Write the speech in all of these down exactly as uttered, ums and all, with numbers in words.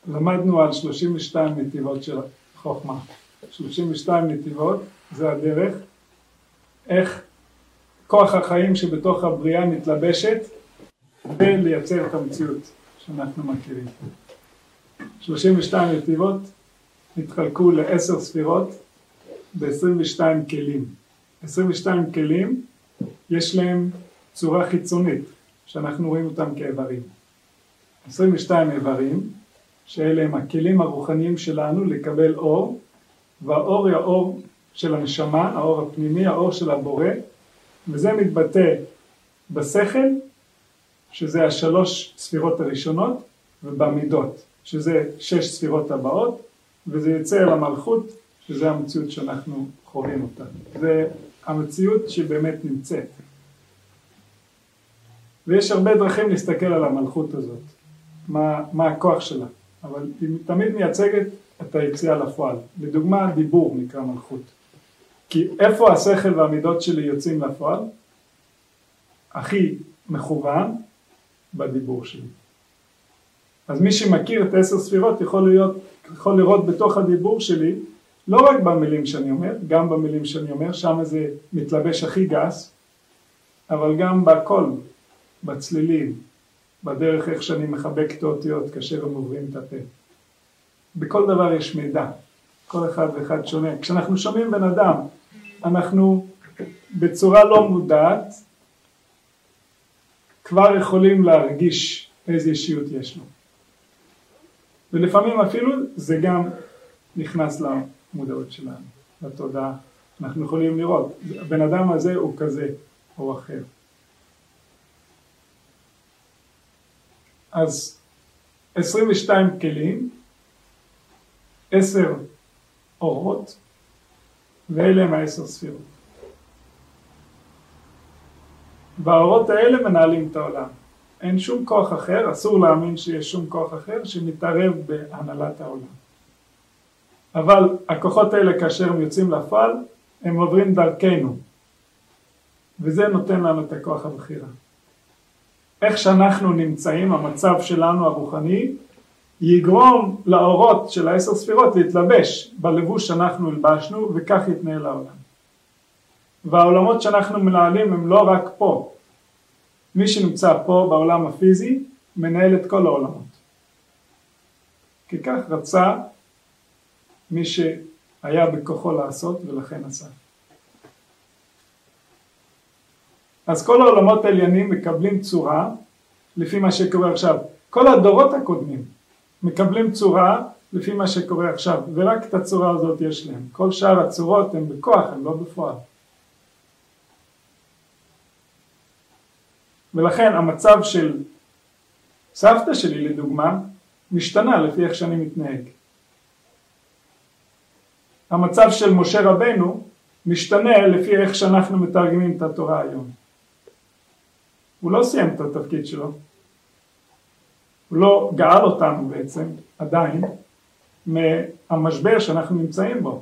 למדנו על שלושים ושתיים נתיבות של חוכמה. שלושים ושתיים נתיבות זה הדרך איך כוח החיים שבתוך הבריאה מתלבשת ולייצר את המציאות שאנחנו מכירים. שלושים ושתיים נתיבות נתחלקו לעשר ספירות ב-עשרים ושתיים כלים. עשרים ושתיים כלים יש להם צורה חיצונית שאנחנו רואים אותם כאיברים. עשרים ושתיים איברים שאלה הם הכלים הרוחניים שלנו לקבל אור, והאור היא האור של הנשמה, האור הפנימי, האור של הבורא, וזה מתבטא בשכל, שזה השלוש ספירות הראשונות, ובמידות, שזה שש ספירות הבאות, וזה יוצא אל המלכות, שזה המציאות שאנחנו חווים אותה. זה המציאות שבאמת נמצאת. ויש הרבה דרכים להסתכל על המלכות הזאת, מה, מה הכוח שלה, אבל היא תמיד מייצגת את היציאה לפועל. לדוגמה, דיבור נקרא מלכות. כי איפה השכל והמידות שלי יוצאים לפועל? הכי מכוון בדיבור שלי. אז מי שמכיר את עשר ספירות יכול, להיות, יכול לראות בתוך הדיבור שלי, לא רק במילים שאני אומר, גם במילים שאני אומר, שם זה מתלבש הכי גס, אבל גם בכל, בצלילים, בדרך איך שאני מחבק את האותיות כאשר הם עוברים את הפה. בכל דבר יש מידע, כל אחד ואחד שונה. כשאנחנו שומעים בן אדם, אנחנו בצורה לא מודעת, כבר יכולים להרגיש איזו אישיות יש לו. ולפעמים אפילו זה גם נכנס למודעות שלנו, לתודעה. אנחנו יכולים לראות, הבן אדם הזה הוא כזה או אחר. אז עשרים ושתיים כלים, עשר אורות, ואלה הם העשר ספירות. והאורות האלה מנהלים את העולם. אין שום כוח אחר, אסור להאמין שיש שום כוח אחר שמתערב בהנהלת העולם. אבל הכוחות האלה כאשר הם יוצאים לפועל, הם עוברים דרכנו. וזה נותן לנו את הכוח הבחירה. איך שאנחנו נמצאים, המצב שלנו הרוחני, יגרום לאורות של העשר ספירות להתלבש בלבוש שאנחנו הלבשנו, וכך יתנהל העולם. והעולמות שאנחנו מנהלים הם לא רק פה. מי שנמצא פה בעולם הפיזי, מנהל את כל העולמות. כי כך רצה מי שהיה בכוחו לעשות, ולכן עשה. אז כל העולמות העליונים מקבלים צורה, לפי מה שקורה עכשיו. כל הדורות הקודמים מקבלים צורה לפי מה שקורה עכשיו, ורק את הצורה הזאת יש להם. כל שאר הצורות הן בכוח, הן לא בפועל. ולכן המצב של סבתא שלי לדוגמה, משתנה לפי איך שאני מתנהג. המצב של משה רבנו משתנה לפי איך שאנחנו מתרגמים את התורה היום. הוא לא סיים את התפקיד שלו. הוא לא גאל אותנו בעצם, עדיין, מהמשבר שאנחנו נמצאים בו.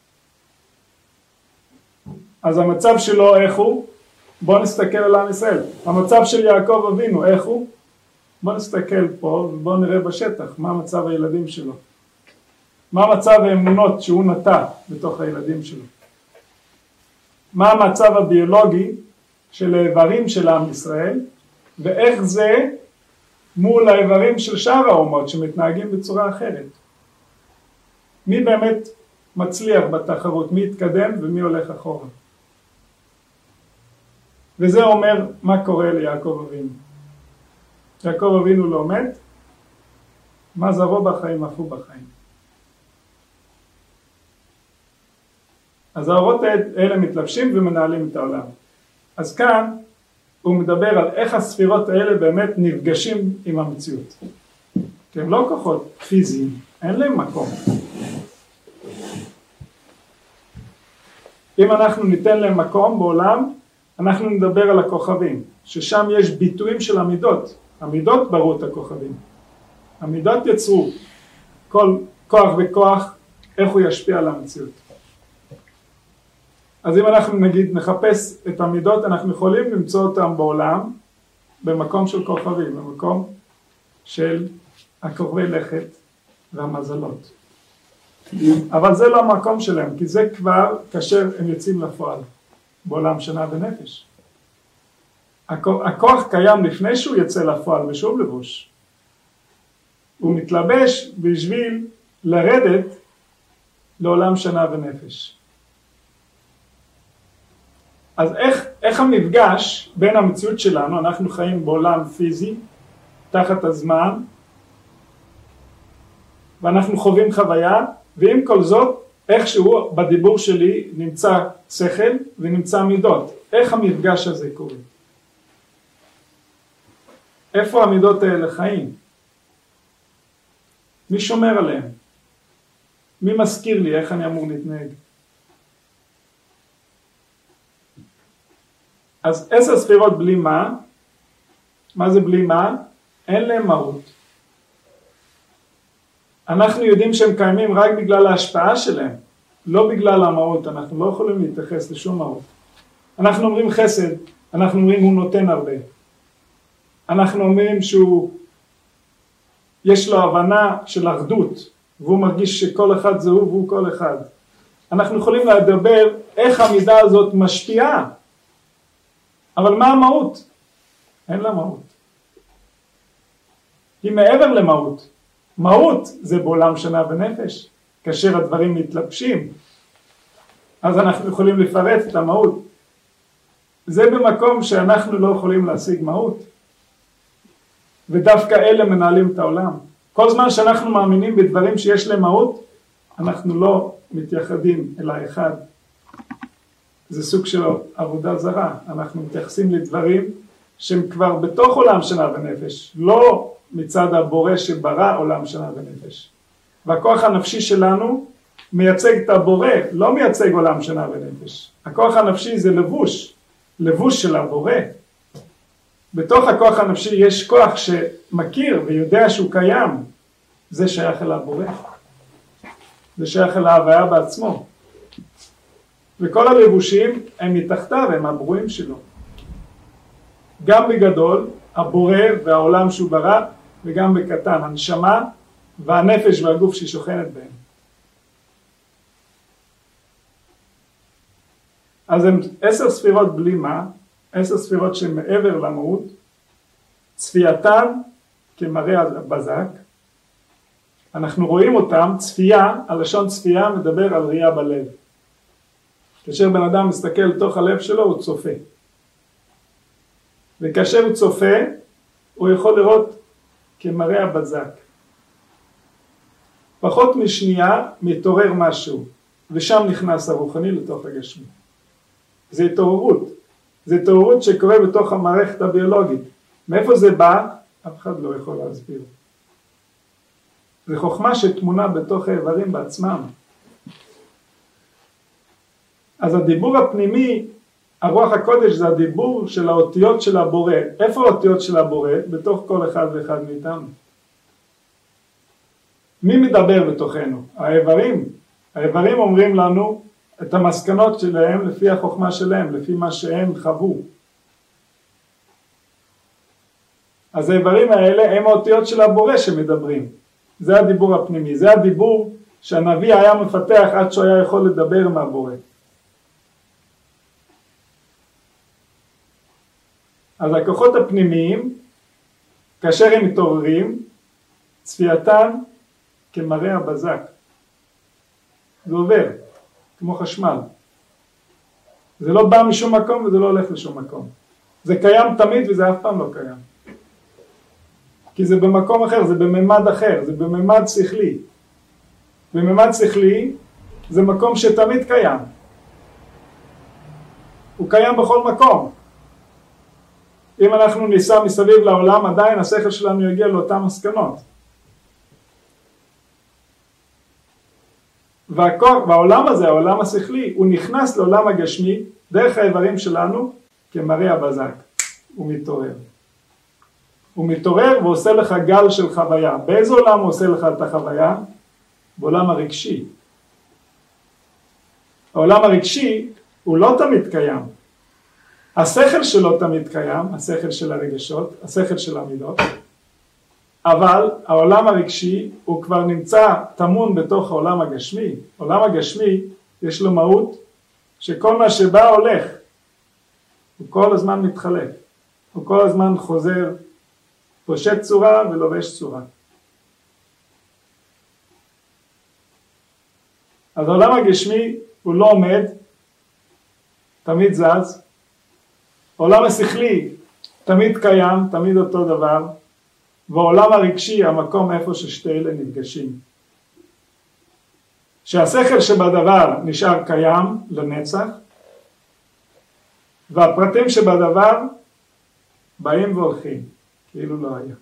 אז המצב שלו איך הוא? בוא נסתכל על עם ישראל. המצב של יעקב אבינו איך הוא? בוא נסתכל פה ובוא נראה בשטח מה מצב הילדים שלו. מה מצב האמונות שהוא נטע בתוך הילדים שלו. מה המצב הביולוגי של האיברים של עם ישראל, ואיך זה מול האיברים של שאר האומות שמתנהגים בצורה אחרת. מי באמת מצליח בתחרות, מי יתקדם ומי הולך אחורה. וזה אומר מה קורה ליעקב אבינו. יעקב אבינו לא מת, מה זרעו בחיים אף הוא בחיים. אז האורות האלה מתלבשים ומנהלים את העולם. אז כאן הוא מדבר על איך הספירות האלה באמת נפגשים עם המציאות. כי הם לא כוחות פיזיים, אין להם מקום. אם אנחנו ניתן להם מקום בעולם, אנחנו נדבר על הכוכבים, ששם יש ביטויים של המידות. המידות ברו את הכוכבים. המידות יצרו כל כוח וכוח, איך הוא ישפיע על המציאות. אז אם אנחנו נגיד נחפש את המידות, אנחנו יכולים למצוא אותם בעולם, במקום של כוכבים, במקום של הכוכבי לכת, והמזלות. אבל זה לא המקום שלהם, כי זה כבר כאשר הם יוצאים לפועל, בעולם שנה ונפש. הכוח קיים לפני שהוא יצא לפועל בשום לבוש. הוא מתלבש בשביל לרדת לעולם שנה ונפש. אז איך, איך המפגש בין המציאות שלנו, אנחנו חיים בעולם פיזי, תחת הזמן, ואנחנו חווים חוויה, ועם כל זאת, איכשהו בדיבור שלי נמצא שכל ונמצא מידות. איך המפגש הזה קורה? איפה המידות האלה חיים? מי שומר עליהם? מי מזכיר לי איך אני אמור להתנהג? אז עשר ספירות בלי מה? מה זה בלי מה? אין להם מהות. אנחנו יודעים שהם קיימים רק בגלל ההשפעה שלהם, לא בגלל המהות. אנחנו לא יכולים להתייחס לשום מהות. אנחנו אומרים חסד, אנחנו אומרים הוא נותן הרבה. אנחנו אומרים שהוא, יש לו הבנה של אחדות, והוא מרגיש שכל אחד זה הוא והוא כל אחד. אנחנו יכולים לדבר איך המידה הזאת משפיעה, אבל מה המהות? אין לה מהות. היא מעבר למהות. מהות זה בעולם שנה ונפש, כאשר הדברים מתלבשים, אז אנחנו יכולים לפרט את המהות. זה במקום שאנחנו לא יכולים להשיג מהות, ודווקא אלה מנהלים את העולם. כל זמן שאנחנו מאמינים בדברים שיש להם מהות, אנחנו לא מתייחדים אל האחד. זה סוג של עבודה זרה. אנחנו מתייחסים לדברים שהם כבר בתוך עולם שנה ונפש, לא מצד הבורא שברא עולם שנה ונפש. והכוח הנפשי שלנו מייצג את הבורא, לא מייצג עולם שנה ונפש. הכוח הנפשי זה לבוש, לבוש של הבורא. בתוך הכוח הנפשי יש כוח שמכיר ויודע שהוא קיים, זה שייך אל הבורא. זה שייך אל ההוויה בעצמו. וכל הלבושים הם מתחתיו, הם הברואים שלו. גם בגדול, הבורא והעולם שהוא ברא, וגם בקטן, הנשמה והנפש והגוף ששוכנת בהם. אז הם עשר ספירות בלי מה, עשר ספירות שמעבר למהות, צפייתן כמראה הבזק. אנחנו רואים אותם, צפייה, הלשון צפייה מדבר על ראייה בלב. כאשר בן אדם מסתכל לתוך הלב שלו, הוא צופה. וכאשר הוא צופה, הוא יכול לראות כמראה הבזק. פחות משנייה מתעורר משהו, ושם נכנס הרוחני לתוך הגשמי. זה התעוררות. זה התעוררות שקורה בתוך המערכת הביולוגית. מאיפה זה בא? אף אחד לא יכול להסביר. זה חוכמה שתמונה בתוך האיברים בעצמם. אז הדיבור הפנימי, הרוח הקודש, זה הדיבור של האותיות של הבורא. איפה האותיות של הבורא? בתוך כל אחד ואחד מאיתנו. מי מדבר בתוכנו? האיברים. האיברים אומרים לנו את המסקנות שלהם לפי החוכמה שלהם, לפי מה שהם חוו. אז האיברים האלה הם האותיות של הבורא שמדברים. זה הדיבור הפנימי, זה הדיבור שהנביא היה מפתח עד שהוא היה יכול לדבר מהבורא. אז הכוחות הפנימיים, כאשר הם מתעוררים, צפייתן כמראה הבזק. זה עובר, כמו חשמל. זה לא בא משום מקום וזה לא הולך לשום מקום. זה קיים תמיד וזה אף פעם לא קיים. כי זה במקום אחר, זה בממד אחר, זה בממד שכלי. בממד שכלי זה מקום שתמיד קיים. הוא קיים בכל מקום. אם אנחנו ניסע מסביב לעולם, עדיין השכל שלנו יגיע לאותן מסקנות. והכוח, והעולם הזה, העולם השכלי, הוא נכנס לעולם הגשמי, דרך האיברים שלנו, כמראה הבזק. הוא מתעורר. הוא מתעורר ועושה לך גל של חוויה. באיזה עולם הוא עושה לך את החוויה? בעולם הרגשי. העולם הרגשי הוא לא תמיד קיים. השכל שלו תמיד קיים, השכל של הרגשות, השכל של המידות. אבל העולם הרגשי הוא כבר נמצא תמון בתוך העולם הגשמי. העולם הגשמי יש לו מהות שכל מה שבא הולך, הוא כל הזמן מתחלף, הוא כל הזמן חוזר, פושט צורה ולובש צורה. אז העולם הגשמי הוא לא עומד, תמיד זז. העולם השכלי תמיד קיים, תמיד אותו דבר. והעולם הרגשי, המקום איפה ששתי אלה נפגשים. שהשכל שבדבר נשאר קיים לנצח, והפרטים שבדבר באים והולכים, כאילו לא היה.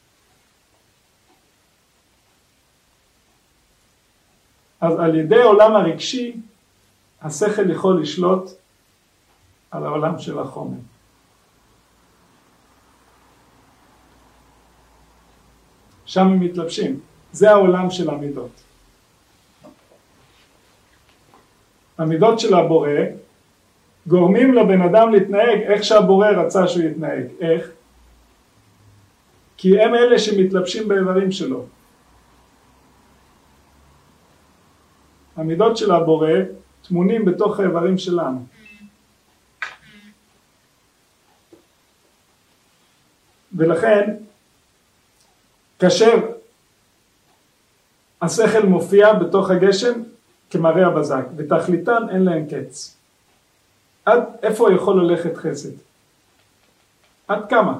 אז על ידי העולם הרגשי, השכל יכול לשלוט על העולם של החומר. שם הם מתלבשים. זה העולם של המידות. המידות של הבורא גורמים לבן אדם להתנהג איך שהבורא רצה שהוא יתנהג. איך? כי הם אלה שמתלבשים באיברים שלו. המידות של הבורא תמונים בתוך האיברים שלנו. ולכן, כאשר השכל מופיע בתוך הגשם כמראה הבזק, ותכליתן אין להם קץ. עד איפה יכול ללכת חסד? עד כמה?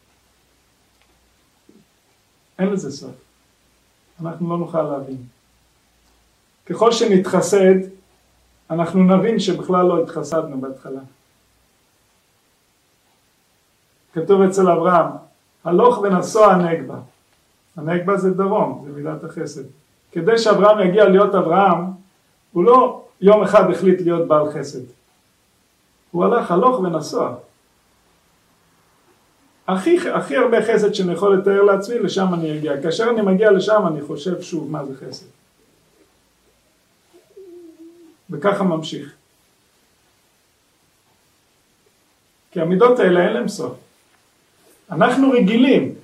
אין לזה סוף. אנחנו לא נוכל להבין. ככל שנתחסד, אנחנו נבין שבכלל לא התחסדנו בהתחלה. כתוב אצל אברהם, הלוך ונסוע הנגבה. הנגבה זה דרום, זה מידת החסד. כדי שאברהם יגיע להיות אברהם, הוא לא יום אחד החליט להיות בעל חסד. הוא הלך הלוך ונסוע. הכי, הכי הרבה חסד שאני יכול לתאר לעצמי, לשם אני אגיע. כאשר אני מגיע לשם, אני חושב שוב מה זה חסד. וככה ממשיך. כי המידות האלה אין להם סוף. אנחנו רגילים.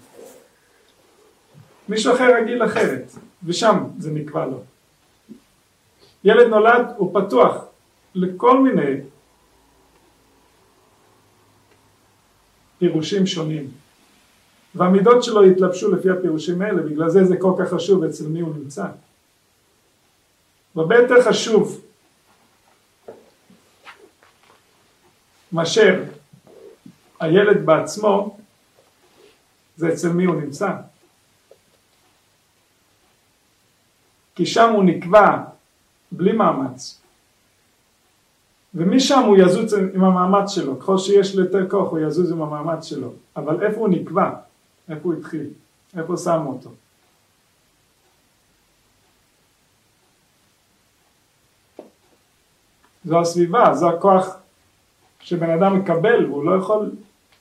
מישהו אחר רגיל אחרת, ושם זה נקבע לו. ילד נולד, הוא פתוח לכל מיני פירושים שונים. והמידות שלו יתלבשו לפי הפירושים האלה, בגלל זה זה כל כך חשוב אצל מי הוא נמצא. הרבה יותר חשוב מאשר הילד בעצמו, זה אצל מי הוא נמצא. כי שם הוא נקבע בלי מאמץ. ומשם הוא יזוז עם המאמץ שלו. ככל שיש לו יותר כוח הוא יזוז עם המאמץ שלו. אבל איפה הוא נקבע? איפה הוא התחיל? איפה שמו אותו? זו הסביבה, זו הכוח שבן אדם מקבל, והוא לא יכול,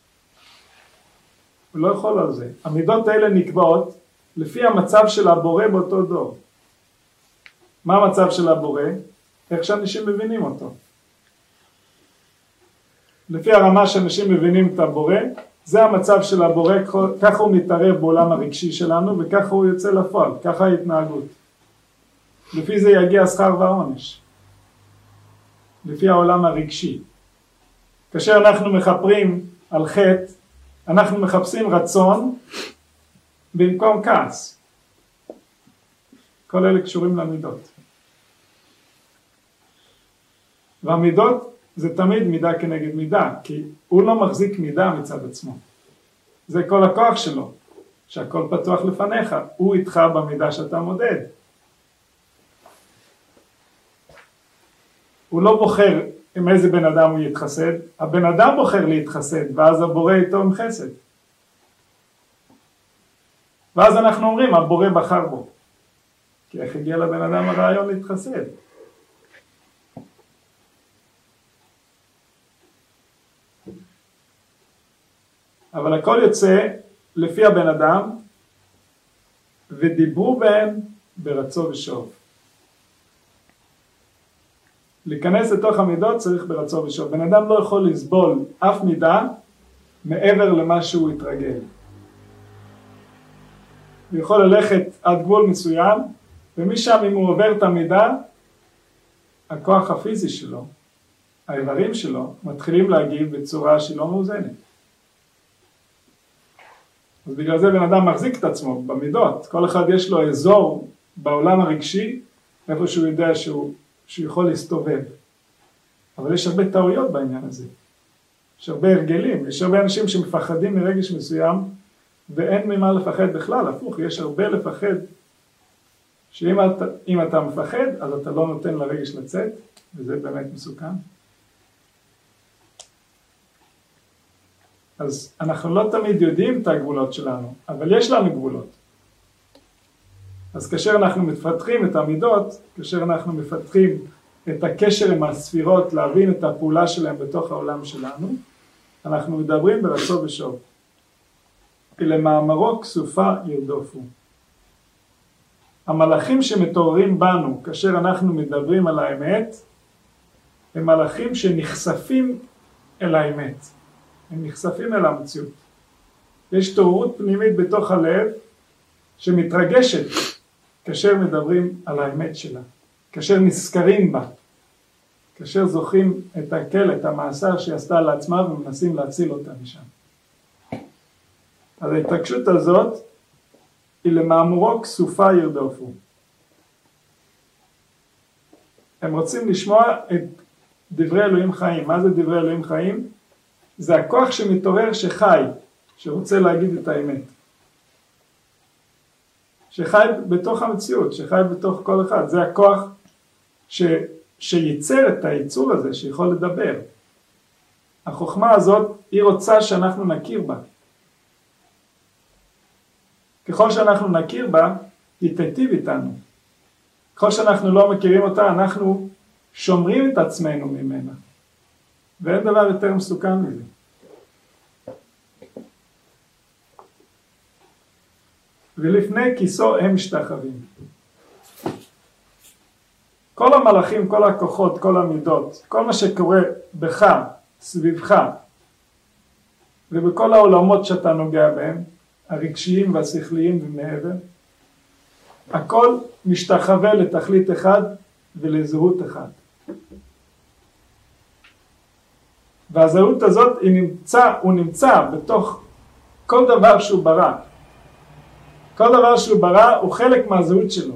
הוא לא יכול על זה. המידות האלה נקבעות לפי המצב של הבורא באותו דור. מה המצב של הבורא? איך שאנשים מבינים אותו. לפי הרמה שאנשים מבינים את הבורא, זה המצב של הבורא, ככה הוא מתערב בעולם הרגשי שלנו, וככה הוא יוצא לפועל, ככה ההתנהגות. לפי זה יגיע שכר והעונש. לפי העולם הרגשי. כאשר אנחנו מחפרים על חטא, אנחנו מחפשים רצון במקום כעס. כל אלה קשורים למידות. והמידות זה תמיד מידה כנגד מידה, כי הוא לא מחזיק מידה מצד עצמו. זה כל הכוח שלו, שהכל פתוח לפניך, הוא איתך במידה שאתה מודד. הוא לא בוחר עם איזה בן אדם הוא יתחסד, הבן אדם בוחר להתחסד, ואז הבורא איתו עם חסד. ואז אנחנו אומרים, הבורא בחר בו. כי איך הגיע לבן אדם הרעיון להתחסד? אבל הכל יוצא לפי הבן אדם, ודיברו בהם ברצו ושוב. להיכנס לתוך המידות צריך ברצו ושוב. בן אדם לא יכול לסבול אף מידה מעבר למה שהוא התרגל. הוא יכול ללכת עד גבול מסוים, ומשם אם הוא עובר את המידה, הכוח הפיזי שלו, האיברים שלו, מתחילים להגיב בצורה שהיא לא מאוזנת. אז בגלל זה בן אדם מחזיק את עצמו במידות. כל אחד יש לו אזור בעולם הרגשי, איפה שהוא יודע שהוא, שהוא יכול להסתובב. אבל יש הרבה טעויות בעניין הזה. יש הרבה הרגלים, יש הרבה אנשים שמפחדים מרגש מסוים, ואין ממה לפחד בכלל, הפוך, יש הרבה לפחד, שאם אתה, אם אתה מפחד, אז אתה לא נותן לרגש לצאת, וזה באמת מסוכן. אז אנחנו לא תמיד יודעים את הגבולות שלנו, אבל יש לנו גבולות. אז כאשר אנחנו מפתחים את המידות, כאשר אנחנו מפתחים את הקשר עם הספירות, להבין את הפעולה שלהם בתוך העולם שלנו, אנחנו מדברים ברצו ושוב. כי למאמרו כסופה ירדופו. המלאכים שמתעוררים בנו, כאשר אנחנו מדברים על האמת, הם מלאכים שנחשפים אל האמת. הם נחשפים אל המציאות. יש תעוררות פנימית בתוך הלב שמתרגשת כאשר מדברים על האמת שלה, כאשר נזכרים בה, כאשר זוכים את הקל, את המאסר שהיא עשתה לעצמה ומנסים להציל אותה משם. אז ההתרגשות הזאת היא למאמרו כסופה ירדופו. הם רוצים לשמוע את דברי אלוהים חיים. מה זה דברי אלוהים חיים? זה הכוח שמתעורר שחי, שרוצה להגיד את האמת. שחי בתוך המציאות, שחי בתוך כל אחד. זה הכוח ש, שייצר את היצור הזה, שיכול לדבר. החוכמה הזאת, היא רוצה שאנחנו נכיר בה. ככל שאנחנו נכיר בה, היא תיטיב איתנו. ככל שאנחנו לא מכירים אותה, אנחנו שומרים את עצמנו ממנה. ואין דבר יותר מסוכן מזה. ולפני כיסו הם משתחווים. כל המלאכים, כל הכוחות, כל המידות, כל מה שקורה בך, סביבך, ובכל העולמות שאתה נוגע בהם, הרגשיים והשכליים ומעבר, הכל משתחווה לתכלית אחד ולזהות אחד. והזהות הזאת היא נמצא, הוא נמצא בתוך כל דבר שהוא ברא. כל דבר שהוא ברא הוא חלק מהזהות שלו.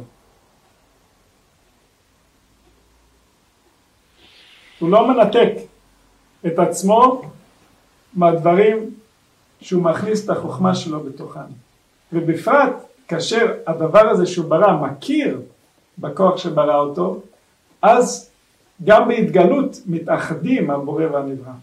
הוא לא מנתק את עצמו מהדברים שהוא מכניס את החוכמה שלו בתוכן. ובפרט כאשר הדבר הזה שהוא ברא מכיר בכוח שברא אותו, אז גם בהתגלות מתאחדים הבורא והנברא.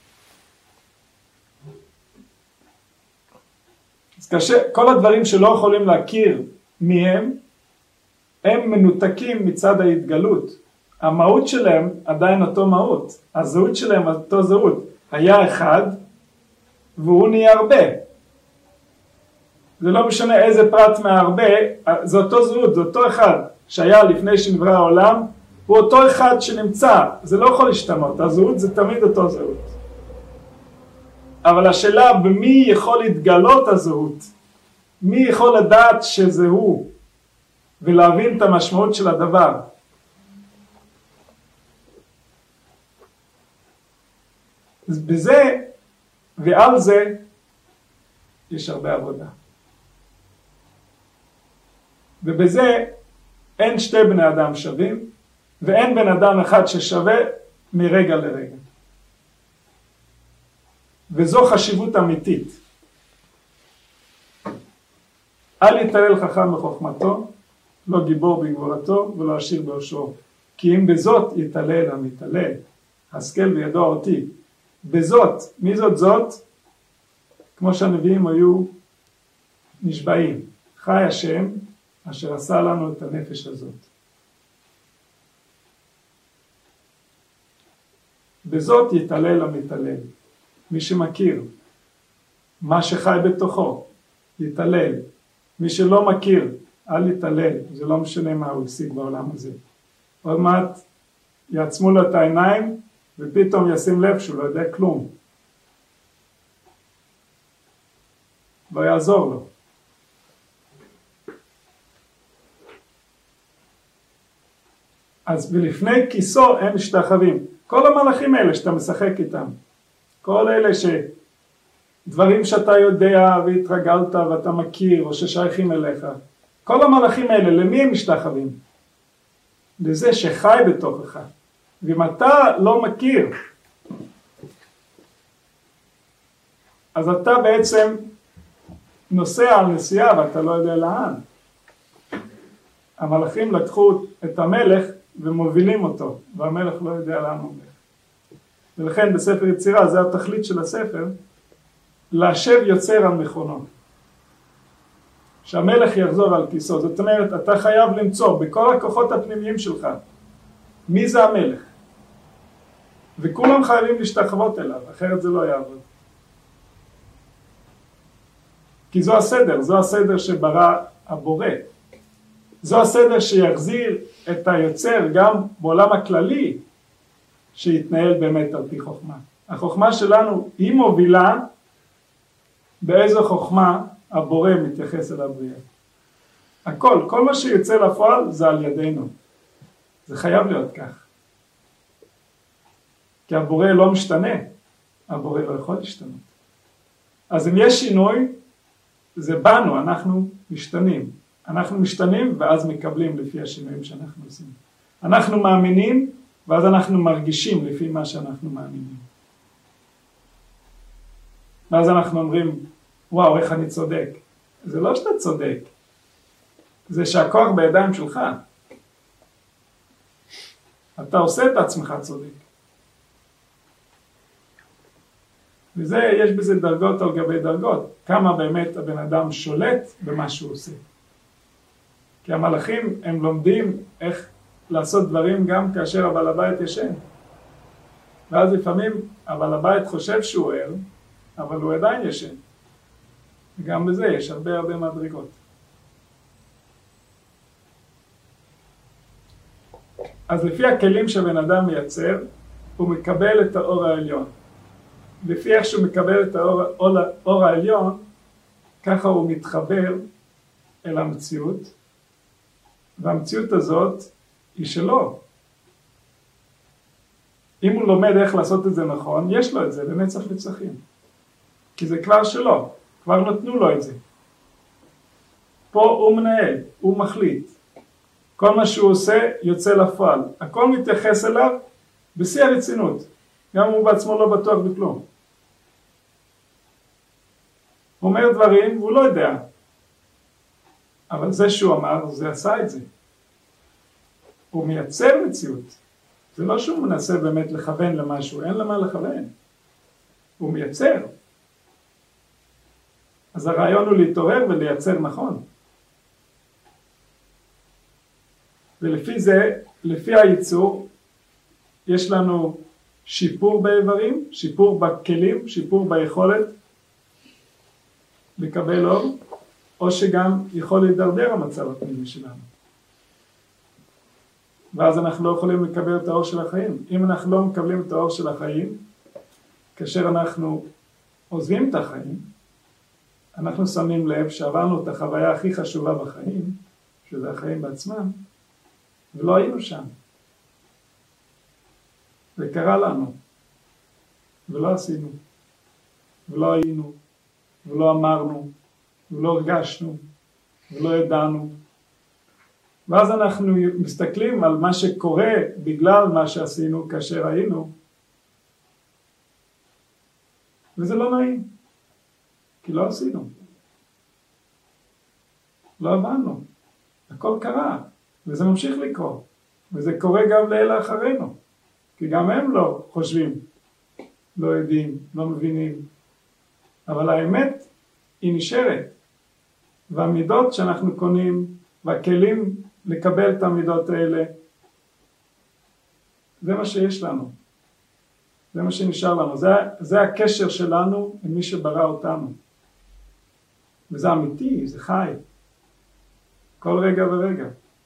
אז כאשר כל הדברים שלא יכולים להכיר מהם, הם מנותקים מצד ההתגלות. המהות שלהם עדיין אותו מהות. הזהות שלהם אותו זהות. היה אחד והוא נהיה הרבה. זה לא משנה איזה פרט מהרבה, זה אותו זהות, זה אותו אחד שהיה לפני שנברא העולם, הוא אותו אחד שנמצא, זה לא יכול להשתנות, הזהות זה תמיד אותו זהות. אבל השאלה במי יכול להתגלות הזהות, מי יכול לדעת שזה הוא, ולהבין את המשמעות של הדבר. אז בזה ועל זה יש הרבה עבודה. ובזה אין שתי בני אדם שווים, ואין בן אדם אחד ששווה מרגע לרגע. וזו חשיבות אמיתית. אל יתהלל חכם בחוכמתו, לא גיבור בגבורתו ולא עשיר באושרו. כי אם בזאת יתהלל המתהלל, השכל וידוע אותי. בזאת, מי זאת זאת? כמו שהנביאים היו נשבעים. חי השם אשר עשה לנו את הנפש הזאת. בזאת יתהלל המתהלל. מי שמכיר מה שחי בתוכו, יתהלל. מי שלא מכיר, אל יתהלל. זה לא משנה מה הוא השיג בעולם הזה. עוד מעט יעצמו לו את העיניים, ופתאום ישים לב שהוא לא יודע כלום. לא יעזור לו. אז ולפני כיסו הם משתחווים. כל המלאכים האלה שאתה משחק איתם, כל אלה שדברים שאתה יודע והתרגלת ואתה מכיר או ששייכים אליך, כל המלאכים האלה, למי הם משתחווים? לזה שחי בתוכך. ואם אתה לא מכיר, אז אתה בעצם נוסע על נסיעה ואתה לא יודע לאן. המלאכים לקחו את המלך ומובילים אותו, והמלך לא יודע לאן הוא הולך. ולכן בספר יצירה, זה התכלית של הספר, להשב יוצר על מכונו. שהמלך יחזור על כיסו. זאת אומרת, אתה חייב למצוא בכל הכוחות הפנימיים שלך, מי זה המלך? וכולם חייבים להשתחוות אליו, אחרת זה לא יעבוד. כי זו הסדר, זו הסדר שברא הבורא. זו הסדר שיחזיר את היוצר גם בעולם הכללי, שיתנהל באמת על פי חוכמה. החוכמה שלנו היא מובילה באיזו חוכמה הבורא מתייחס אל הבריאה. הכל, כל מה שיוצא לפועל זה על ידינו. זה חייב להיות כך. כי הבורא לא משתנה, הבורא לא יכול להשתנות. אז אם יש שינוי, זה בנו, אנחנו משתנים. אנחנו משתנים ואז מקבלים לפי השינויים שאנחנו עושים. אנחנו מאמינים ואז אנחנו מרגישים לפי מה שאנחנו מאמינים. ואז אנחנו אומרים, וואו, איך אני צודק. זה לא שאתה צודק, זה שהכוח בידיים שלך. אתה עושה את עצמך צודק. וזה, יש בזה דרגות על גבי דרגות. כמה באמת הבן אדם שולט במה שהוא עושה. כי המלאכים הם לומדים איך לעשות דברים גם כאשר הבעל הבית ישן. ואז לפעמים הבעל הבית חושב שהוא ער, אבל הוא עדיין ישן. וגם בזה יש הרבה הרבה מדרגות. אז לפי הכלים שבן אדם מייצר, הוא מקבל את האור העליון. לפי איך שהוא מקבל את האור, האור, האור העליון, ככה הוא מתחבר אל המציאות, והמציאות הזאת היא שלו. אם הוא לומד איך לעשות את זה נכון, יש לו את זה לנצח נצחים. כי זה כבר שלו, כבר נתנו לו את זה. פה הוא מנהל, הוא מחליט. כל מה שהוא עושה יוצא לפועל. הכל מתייחס אליו בשיא הרצינות. גם הוא בעצמו לא בטוח בכלום. הוא אומר דברים והוא לא יודע. אבל זה שהוא אמר, זה עשה את זה. הוא מייצר מציאות. זה לא שהוא מנסה באמת לכוון למשהו, אין למה לכוון. הוא מייצר. אז הרעיון הוא להתעורר ולייצר נכון. ולפי זה, לפי הייצור, יש לנו שיפור באיברים, שיפור בכלים, שיפור ביכולת לקבל אור, או שגם יכול להידרדר המצב הפנימי שלנו. ואז אנחנו לא יכולים לקבל את האור של החיים. אם אנחנו לא מקבלים את האור של החיים, כאשר אנחנו עוזבים את החיים, אנחנו שמים לב שעברנו את החוויה הכי חשובה בחיים, שזה החיים בעצמם, ולא היינו שם. זה קרה לנו, ולא עשינו, ולא היינו, ולא אמרנו, ולא הרגשנו, ולא ידענו. ואז אנחנו מסתכלים על מה שקורה בגלל מה שעשינו כאשר היינו, וזה לא נעים, כי לא עשינו. לא הבנו. הכל קרה, וזה ממשיך לקרות, וזה קורה גם לאלה אחרינו, כי גם הם לא חושבים, לא יודעים, לא מבינים, אבל האמת היא נשארת, והמידות שאנחנו קונים, והכלים לקבל את המידות האלה, זה מה שיש לנו, זה מה שנשאר לנו, זה, זה הקשר שלנו עם מי שברא אותנו, וזה אמיתי, זה חי, כל רגע ורגע.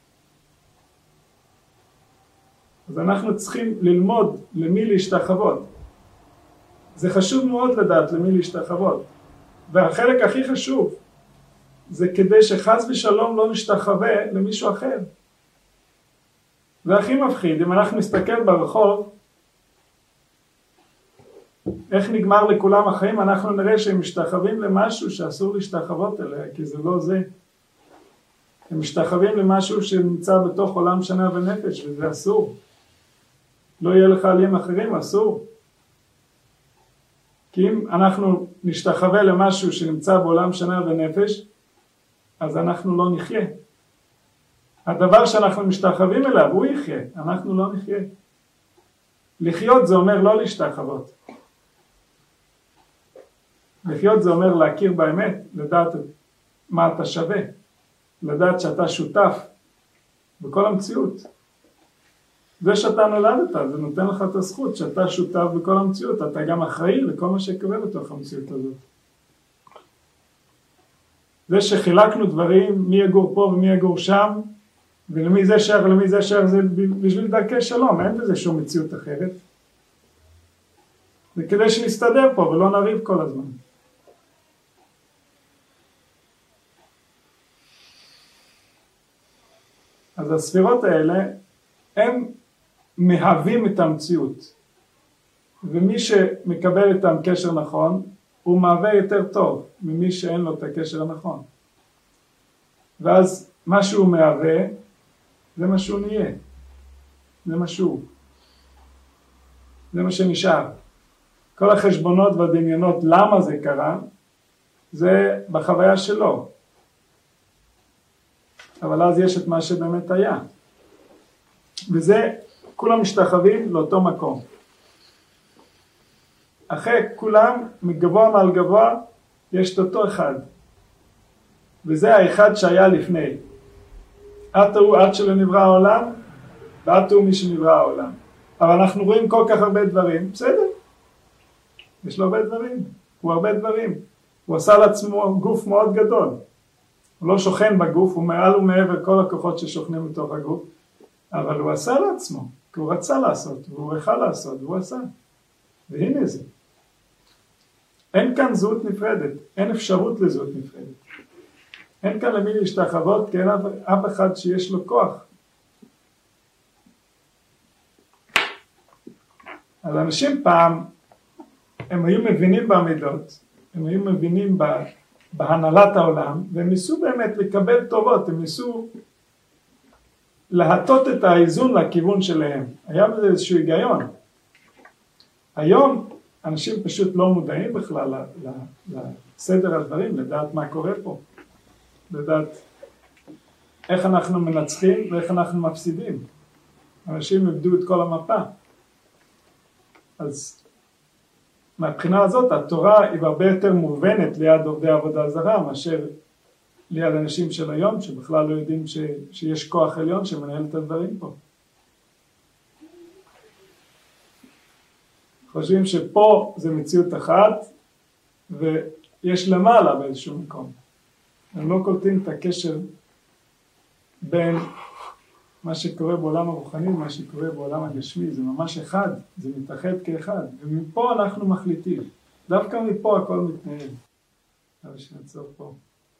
אז אנחנו צריכים ללמוד למי להשתחוות. זה חשוב מאוד לדעת למי להשתחוות. והחלק הכי חשוב זה כדי שחס ושלום לא נשתחווה למישהו אחר. זה הכי מפחיד, אם אנחנו נסתכל ברחוב, איך נגמר לכולם החיים, אנחנו נראה שהם משתחווים למשהו שאסור להשתחוות אליה, כי זה לא זה. הם משתחווים למשהו שנמצא בתוך עולם שנה ונפש, וזה אסור. לא יהיה לך עלים אחרים, אסור. כי אם אנחנו נשתחווה למשהו שנמצא בעולם שנה ונפש, אז אנחנו לא נחיה. הדבר שאנחנו משתחווים אליו, הוא יחיה, אנחנו לא נחיה. לחיות זה אומר לא להשתחוות. לחיות זה אומר להכיר באמת, לדעת מה אתה שווה, לדעת שאתה שותף בכל המציאות. זה שאתה נולדת, זה נותן לך את הזכות שאתה שותף בכל המציאות, אתה גם אחראי לכל מה שקורה בתוך המציאות הזאת. זה שחילקנו דברים, מי יגור פה ומי יגור שם, ולמי זה שייך ולמי זה שייך, זה בשביל דרכי שלום, אין בזה שום מציאות אחרת. זה כדי שנסתדר פה ולא נריב כל הזמן. אז הספירות האלה, הם מהווים את המציאות. ומי שמקבל איתם קשר נכון, הוא מהווה יותר טוב ממי שאין לו את הקשר הנכון. ואז מה שהוא מהווה, זה מה שהוא נהיה. זה מה שהוא. זה מה שנשאר. כל החשבונות והדמיונות, למה זה קרה, זה בחוויה שלו. אבל אז יש את מה שבאמת היה. וזה, כולם משתחווים לאותו מקום. אחרי כולם, מגבוה מעל גבוה, יש את אותו אחד. וזה האחד שהיה לפני. את הוא עד שלא נברא העולם, ואת הוא מי שנברא העולם. אבל אנחנו רואים כל כך הרבה דברים, בסדר. יש לו הרבה דברים, הוא הרבה דברים. הוא עשה לעצמו גוף מאוד גדול. הוא לא שוכן בגוף, הוא מעל ומעבר כל הכוחות ששוכנים בתוך הגוף, אבל הוא עשה לעצמו, כי הוא רצה לעשות, והוא רצה לעשות, והוא עשה. והנה זה. אין כאן זהות נפרדת, אין אפשרות לזהות נפרדת. אין כאן למי להשתחוות, כי אין אף אחד שיש לו כוח. אז אנשים פעם, הם היו מבינים בעמידות, הם היו מבינים בהנהלת העולם, והם ניסו באמת לקבל טובות, הם ניסו להטות את האיזון לכיוון שלהם. היה בזה איזשהו היגיון. היום אנשים פשוט לא מודעים בכלל לסדר הדברים, לדעת מה קורה פה, לדעת איך אנחנו מנצחים ואיך אנחנו מפסידים. אנשים איבדו את כל המפה. אז מהבחינה הזאת התורה היא הרבה יותר מובנת ליד עובדי עבודה זרה מאשר ליד אנשים של היום שבכלל לא יודעים ש, שיש כוח עליון שמנהל את הדברים פה. חושבים שפה זה מציאות אחת ויש למעלה באיזשהו מקום. הם לא קולטים את הקשר בין מה שקורה בעולם הרוחני ומה שקורה בעולם הגשמי. זה ממש אחד, זה מתאחד כאחד. ומפה אנחנו מחליטים. דווקא מפה הכל מתנהל. אבל שנעצור פה.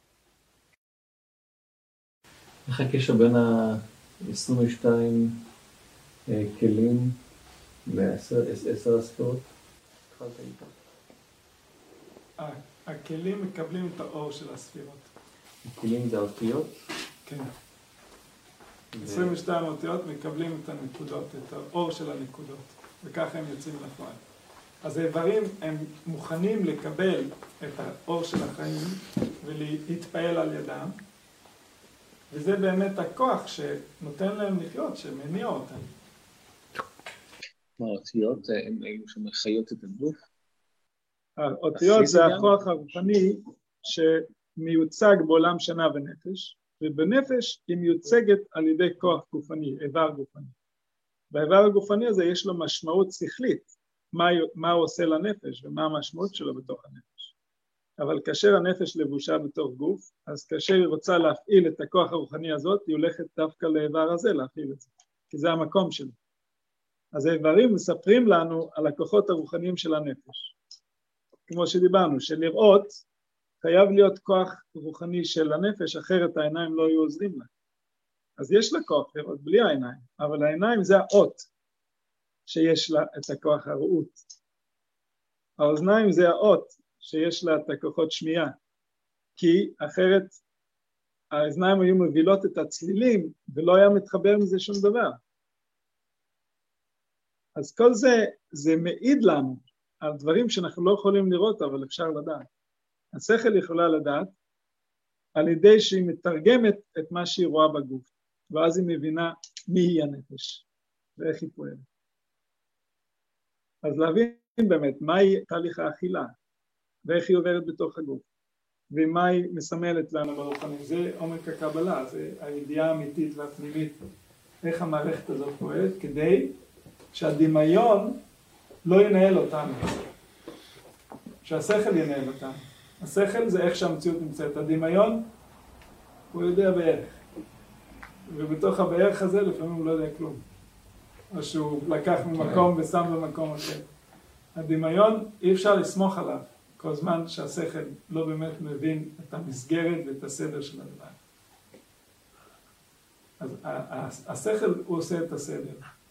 איך הקשר בין ה-עשרים ושתיים כלים ל-עשר הספירות? התחלת איתה. הכלים מקבלים את האור של הספירות. הכלים זה האותיות? כן. עשרים ושתיים אותיות מקבלים את הנקודות, את האור של הנקודות, וככה הם יוצאים לפועל. אז האיברים הם מוכנים לקבל את האור של החיים ולהתפעל על ידם, וזה באמת הכוח שנותן להם לחיות, שמניע אותם. מה, האותיות הם אלו שמחיות את הגוף? האותיות זה הכוח הרוחני שמיוצג בעולם שנה ונפש, ובנפש היא מיוצגת על ידי כוח גופני, איבר גופני. והאיבר הגופני הזה יש לו משמעות שכלית, מה, מה הוא עושה לנפש ומה המשמעות שלו בתוך הנפש. אבל כאשר הנפש לבושה בתוך גוף, אז כאשר היא רוצה להפעיל את הכוח הרוחני הזאת, היא הולכת דווקא לאיבר הזה להפעיל את זה, כי זה המקום שלו. אז האיברים מספרים לנו על הכוחות הרוחניים של הנפש. כמו שדיברנו, שלראות, חייב להיות כוח רוחני של הנפש, אחרת העיניים לא יהיו עוזרים לה. אז יש לה כוח לראות בלי העיניים, אבל העיניים זה האות שיש לה את הכוח הראות. האוזניים זה האות שיש לה את הכוחות שמיעה, כי אחרת האוזניים היו מובילות את הצלילים ולא היה מתחבר מזה שום דבר. אז כל זה, זה מעיד לנו על דברים שאנחנו לא יכולים לראות, אבל אפשר לדעת. השכל יכולה לדעת על ידי שהיא מתרגמת את מה שהיא רואה בגוף, ואז היא מבינה מי היא הנפש ואיך היא פועלת. אז להבין באמת מהי תהליך האכילה, ואיך היא עוברת בתוך הגוף, ומה היא מסמלת לנו ברוחני. זה עומק הקבלה, זה הידיעה האמיתית והפנימית, איך המערכת הזאת פועלת, כדי שהדמיון לא ינהל אותנו, שהשכל ינהל אותנו. השכל זה איך שהמציאות נמצאת, הדמיון הוא יודע בערך, ובתוך הבערך הזה לפעמים הוא לא יודע כלום, או שהוא לקח ממקום ושם במקום אחר. הדמיון אי אפשר לסמוך עליו כל זמן שהשכל לא באמת מבין את המסגרת ואת הסדר של הדבר. אז השכל הוא עושה את הסדר,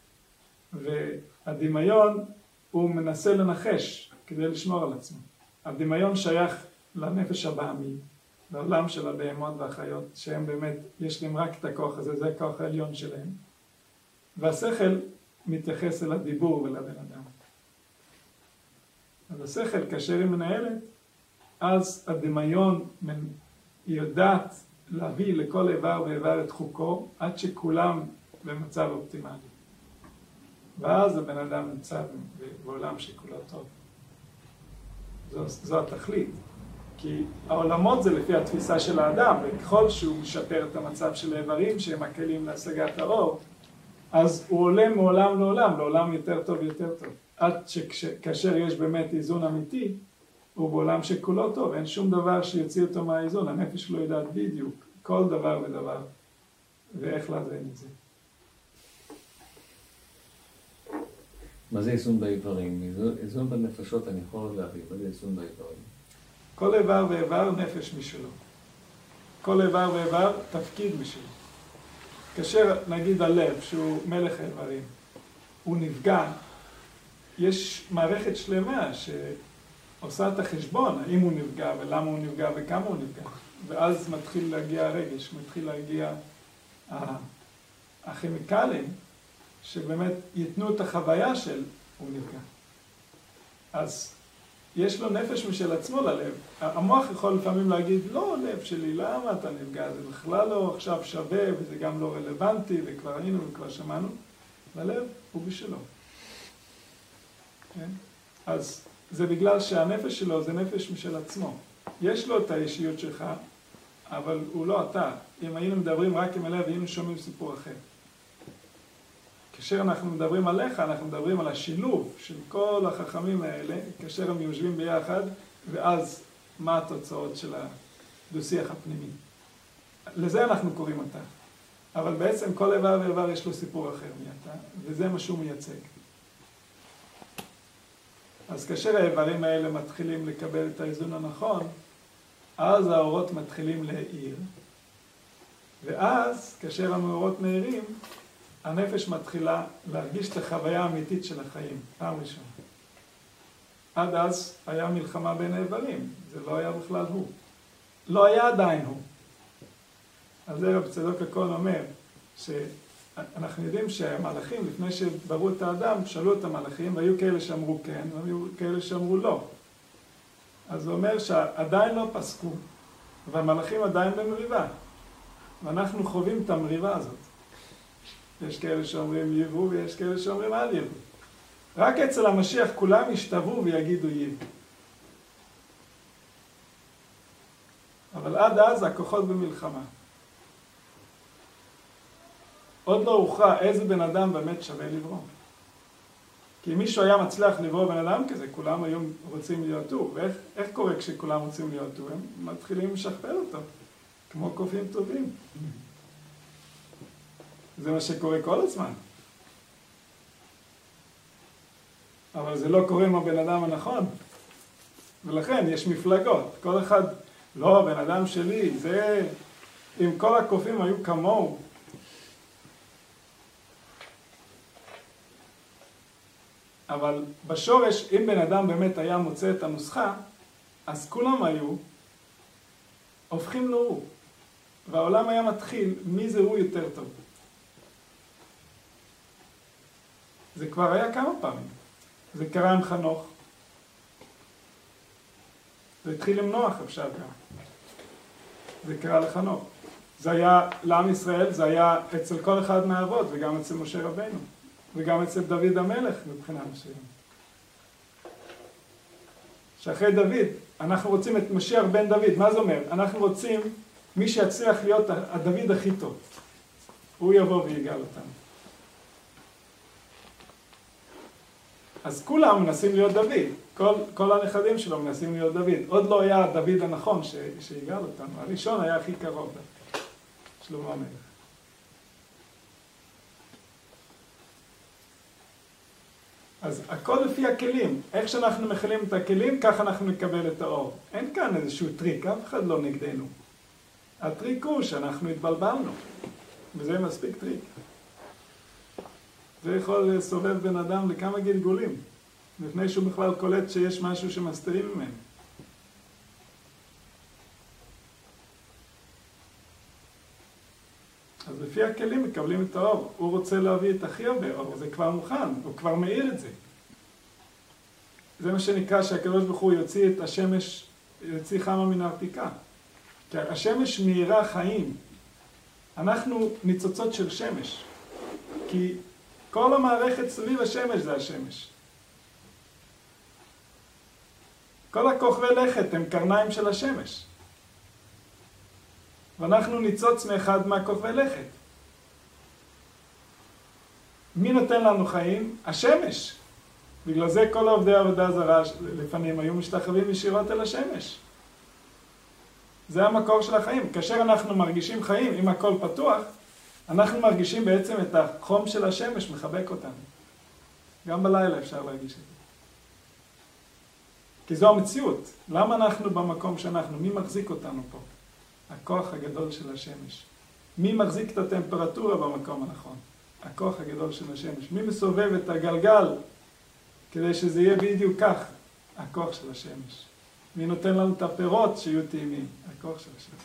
והדמיון הוא מנסה לנחש כדי לשמור על עצמו. הדמיון שייך לנפש הבאמי, לעולם של הבהמות והחיות, שהם באמת, יש להם רק את הכוח הזה, זה הכוח העליון שלהם. והשכל מתייחס אל הדיבור ולבן אדם. אז השכל, כאשר היא מנהלת, אז הדמיון יודעת להביא לכל איבר ואיבר את חוקו, עד שכולם במצב אופטימלי. ואז הבן אדם נמצא בעולם שכולו טוב. זו, זו התכלית. כי העולמות זה לפי התפיסה של האדם, וככל שהוא משפר את המצב של האיברים שהם מקלים להשגת האור, אז הוא עולה מעולם לעולם, לעולם יותר טוב יותר טוב. עד שכאשר יש באמת איזון אמיתי, הוא בעולם שכולו טוב, אין שום דבר שיוציא אותו מהאיזון, הנפש לא יודעת בדיוק כל דבר ודבר, ואיך להבין את זה. מה זה איזון באיברים? איזון בנפשות אני יכול להבין, מה זה איזון באיברים? כל איבר ואיבר נפש משלו. כל איבר ואיבר תפקיד משלו. כאשר נגיד הלב, שהוא מלך האיברים, הוא נפגע, יש מערכת שלמה שעושה את החשבון, האם הוא נפגע ולמה הוא נפגע וכמה הוא נפגע. ואז מתחיל להגיע הרגש, מתחיל להגיע הכימיקלים, שבאמת ייתנו את החוויה של הוא נפגע. אז יש לו נפש משל עצמו ללב. המוח יכול לפעמים להגיד, לא, לב שלי, למה אתה נפגע? זה בכלל לא עכשיו שווה, וזה גם לא רלוונטי, וכבר היינו וכבר שמענו. ללב הוא בשלו. כן? אז זה בגלל שהנפש שלו זה נפש משל עצמו. יש לו את האישיות שלך, אבל הוא לא אתה. אם היינו מדברים רק עם הלב, היינו שומעים סיפור אחר. כאשר אנחנו מדברים עליך, אנחנו מדברים על השילוב של כל החכמים האלה, כאשר הם יושבים ביחד, ואז מה התוצאות של הדו-שיח הפנימי. לזה אנחנו קוראים אתה. אבל בעצם כל איבר ואיבר יש לו סיפור אחר מאתה, וזה מה שהוא מייצג. אז כאשר האיברים האלה מתחילים לקבל את האיזון הנכון, אז האורות מתחילים להאיר, ואז כאשר המאורות מאירים, הנפש מתחילה להרגיש את החוויה האמיתית של החיים, פעם ראשונה. עד אז היה מלחמה בין האיברים, זה לא היה בכלל הוא. לא היה עדיין הוא. אז זה רב צדוק הכהן אומר, שאנחנו יודעים שהמלאכים, לפני שבראו את האדם, שאלו את המלאכים, והיו כאלה שאמרו כן, והיו כאלה שאמרו לא. אז הוא אומר שעדיין לא פסקו, והמלאכים עדיין במריבה. ואנחנו חווים את המריבה הזאת. יש כאלה שאומרים יבוא ויש כאלה שאומרים אל יבוא. רק אצל המשיח כולם ישתוו ויגידו יבוא. אבל עד אז הכוחות במלחמה. עוד לא הוכרע איזה בן אדם באמת שווה לברוא. כי אם מישהו היה מצליח לברוא בן אדם כזה, כולם היום רוצים להיות הוא. ואיך איך קורה כשכולם רוצים להיות הוא? הם מתחילים לשכפל אותו, כמו קופים טובים. זה מה שקורה כל הזמן. אבל זה לא קורה עם הבן אדם הנכון. ולכן יש מפלגות. כל אחד, לא, הבן אדם שלי, זה, אם כל הקופים היו כמוהו, אבל בשורש, אם בן אדם באמת היה מוצא את הנוסחה, אז כולם היו הופכים לו, והעולם היה מתחיל מי זה הוא יותר טוב. זה כבר היה כמה פעמים. זה קרה עם חנוך. זה התחיל עם נוח, אפשר גם. זה קרה לחנוך. זה היה, לעם ישראל, זה היה אצל כל אחד מהאבות, וגם אצל משה רבנו, וגם אצל דוד המלך, מבחינה מסוימת. שאחרי דוד, אנחנו רוצים את משיח בן דוד. מה זה אומר? אנחנו רוצים מי שיצליח להיות הדוד הכי טוב. הוא יבוא ויגאל אותנו. אז כולם מנסים להיות דוד. כל, כל הנכדים שלו מנסים להיות דוד. עוד לא היה דוד הנכון ש, שיגאל אותנו. הראשון היה הכי קרוב. שלמה המלך. אז הכל לפי הכלים. איך שאנחנו מכילים את הכלים, כך אנחנו נקבל את האור. אין כאן איזשהו טריק, אף אחד לא נגדנו. הטריק הוא שאנחנו התבלבלנו. וזה מספיק טריק. זה יכול לסובב בן אדם לכמה גלגולים, לפני שהוא בכלל קולט שיש משהו שמסתירים ממנו. אז לפי הכלים מקבלים את האור. הוא רוצה להביא את הכי הרבה אור, זה כבר מוכן, הוא כבר מאיר את זה. זה מה שנקרא שהקדוש ברוך הוא יוציא את השמש, יוציא חמה מן הארתיקה. כי השמש מאירה חיים. אנחנו ניצוצות של שמש. כי כל המערכת סביב השמש זה השמש. כל הכוכבי לכת הם קרניים של השמש. ואנחנו ניצוץ מאחד מהכוכבי לכת. מי נותן לנו חיים? השמש. בגלל זה כל עובדי העבודה זרה לפנים היו משתחווים ישירות אל השמש. זה המקור של החיים. כאשר אנחנו מרגישים חיים, אם הכל פתוח, אנחנו מרגישים בעצם את החום של השמש מחבק אותנו. גם בלילה אפשר להרגיש את זה. כי זו המציאות. למה אנחנו במקום שאנחנו? מי מחזיק אותנו פה? הכוח הגדול של השמש. מי מחזיק את הטמפרטורה במקום הנכון? הכוח הגדול של השמש. מי מסובב את הגלגל כדי שזה יהיה בדיוק כך? הכוח של השמש. מי נותן לנו את הפירות שיהיו טעימים? הכוח של השמש.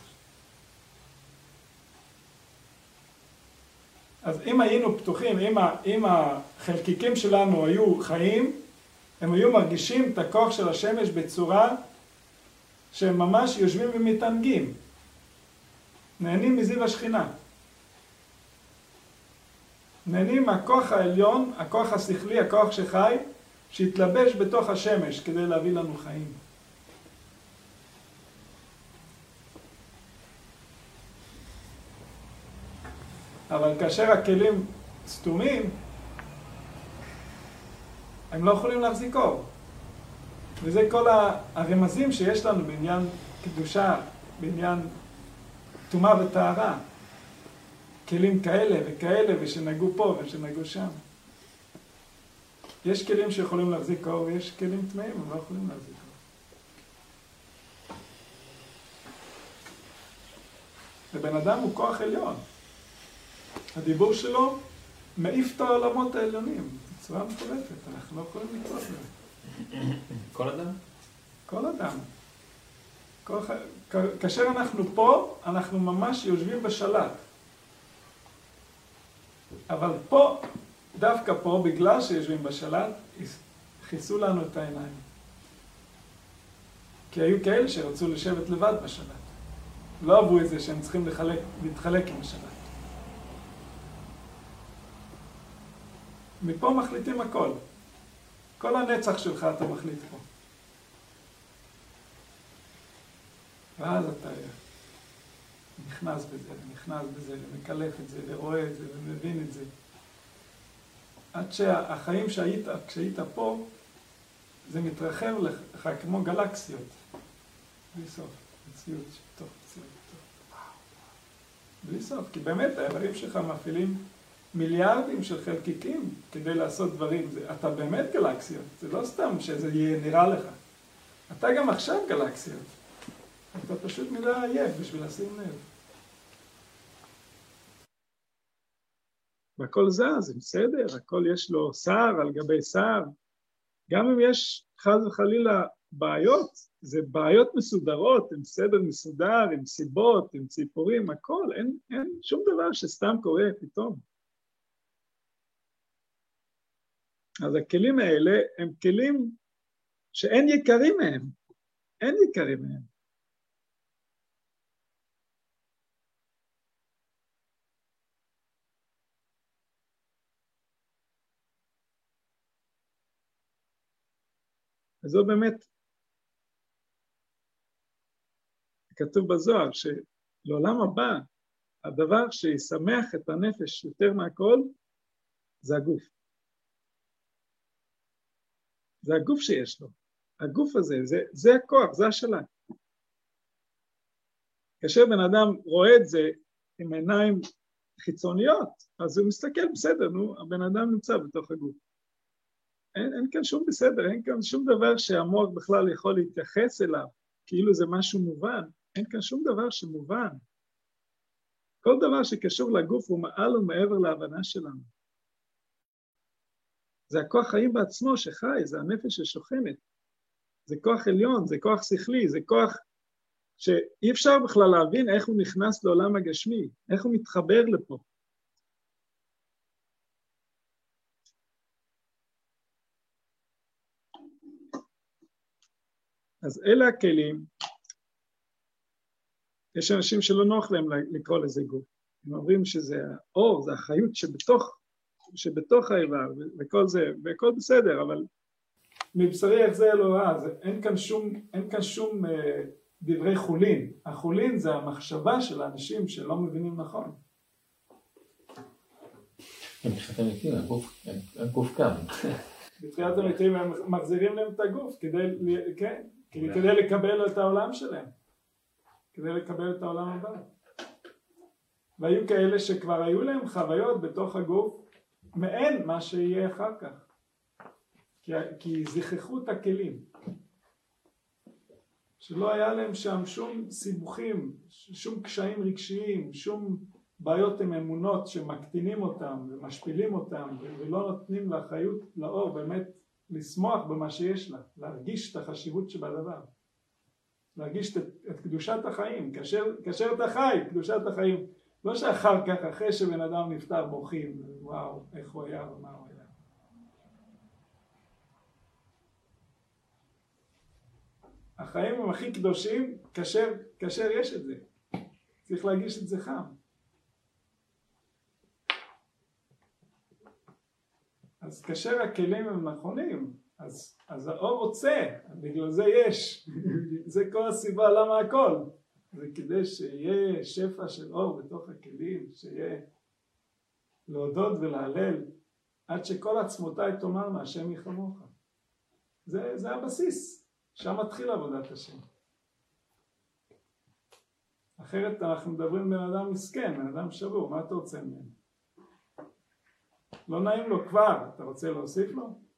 אז אם היינו פתוחים, אם, ה, אם החלקיקים שלנו היו חיים, הם היו מרגישים את הכוח של השמש בצורה שהם ממש יושבים ומתענגים. נהנים מזיו השכינה. נהנים מהכוח העליון, הכוח השכלי, הכוח שחי, שהתלבש בתוך השמש כדי להביא לנו חיים. אבל כאשר הכלים סתומים, הם לא יכולים להחזיק אור. וזה כל הרמזים שיש לנו בעניין קדושה, בעניין טומאה וטהרה. כלים כאלה וכאלה, ושנגעו פה ושנגעו שם. יש כלים שיכולים להחזיק אור, ויש כלים טמאים, הם לא יכולים להחזיק אור. ובן אדם הוא כוח עליון. הדיבור שלו מעיף את העולמות העליונים. בצורה מטורפת, אנחנו לא יכולים לקרוא לזה. כל אדם? כל אדם. כל... כאשר אנחנו פה, אנחנו ממש יושבים בשלט. אבל פה, דווקא פה, בגלל שיושבים בשלט, חיסו לנו את העיניים. כי היו כאלה שרצו לשבת לבד בשלט. לא אהבו את זה שהם צריכים לחלק, להתחלק עם השלט. מפה מחליטים הכל. כל הנצח שלך אתה מחליט פה. ואז אתה נכנס בזה, ונכנס בזה, ומקלף את זה, ורואה את זה, ומבין את זה. עד שהחיים שהיית, כשהיית פה, זה מתרחב לך כמו גלקסיות. בלי סוף. מציאות שתוך מציאות. בלי סוף. כי באמת האיברים שלך מפעילים מיליארדים של חלקיקים כדי לעשות דברים. זה, אתה באמת גלקסיות. זה לא סתם שזה יהיה נראה לך. אתה גם עכשיו גלקסיות. אתה פשוט מדי עייף בשביל לשים לב. והכל זז, זה בסדר, הכל יש לו שר על גבי שר. גם אם יש חס וחלילה בעיות, זה בעיות מסודרות, עם סדר מסודר, עם סיבות, עם ציפורים, הכל, אין, אין שום דבר שסתם קורה פתאום. אז הכלים האלה הם כלים שאין יקרים מהם, אין יקרים מהם. אז זו באמת, כתוב בזוהר, שלעולם הבא, הדבר שישמח את הנפש יותר מהכל, זה הגוף. זה הגוף שיש לו. הגוף הזה, זה, זה הכוח, זה השלט. כאשר בן אדם רואה את זה עם עיניים חיצוניות, אז הוא מסתכל, בסדר, נו, הבן אדם נמצא בתוך הגוף. אין, אין כאן שום בסדר, אין כאן שום דבר שהמוח בכלל יכול להתייחס אליו, כאילו זה משהו מובן, אין כאן שום דבר שמובן. כל דבר שקשור לגוף הוא מעל ומעבר להבנה שלנו. זה הכוח חיים בעצמו שחי, זה הנפש ששוכנת. זה כוח עליון, זה כוח שכלי, זה כוח שאי אפשר בכלל להבין איך הוא נכנס לעולם הגשמי, איך הוא מתחבר לפה. אז אלה הכלים, יש אנשים שלא נוח להם לקרוא לזה גוף. הם אומרים שזה האור, זה החיות שבתוך, שבתוך האיבר, וכל זה, וכל בסדר, אבל מבשרי איך זה לא רע, אין כאן שום, אין כאן שום אה, דברי חולין. החולין זה המחשבה של האנשים שלא מבינים נכון. מבחינת המתים, הגוף קם. בתחיית המתים הם מחזירים להם את הגוף כדי, כן, כדי לקבל את העולם שלהם. כדי לקבל את העולם הבא. והיו כאלה שכבר היו להם חוויות בתוך הגוף, מעין מה שיהיה אחר כך. כי, כי זכחו את הכלים. שלא היה להם שם שום סיבוכים, שום קשיים רגשיים, שום בעיות עם אמונות שמקטינים אותם ומשפילים אותם ולא נותנים לחיות, לאור, באמת לשמוח במה שיש לה, להרגיש את החשיבות שבדבר. להרגיש את, את קדושת החיים, כאשר, כאשר אתה חי, קדושת החיים. לא שאחר כך, אחרי שבן אדם נפטר בוכים, וואו, איך הוא היה ומה הוא היה. החיים הם הכי קדושים, כאשר, כאשר יש את זה. צריך להרגיש את זה חם. אז כאשר הכלים הם נכונים, אז, אז האור רוצה, בגלל זה יש. זה כל הסיבה למה הכל. זה כדי שיהיה שפע של אור בתוך הכלים, שיהיה להודות ולהלל, עד שכל עצמותיי תאמרנה, השם יחמוך. זה, זה הבסיס, שם מתחיל עבודת השם. אחרת אנחנו מדברים בן אדם מסכן, בן אדם שבור, מה אתה רוצה ממנו? לא נעים לו כבר, אתה רוצה להוסיף לו?